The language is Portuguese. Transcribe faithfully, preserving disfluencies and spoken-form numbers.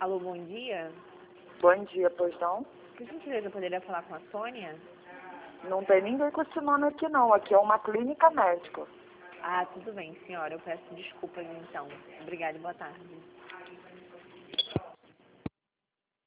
Alô, bom dia. Bom dia, pois não? Que gentileza, eu poderia falar com a Sônia? Não tem ninguém com esse nome aqui não, aqui é uma clínica médica. Ah, tudo bem, senhora. Eu peço desculpas, então. Obrigada e boa tarde.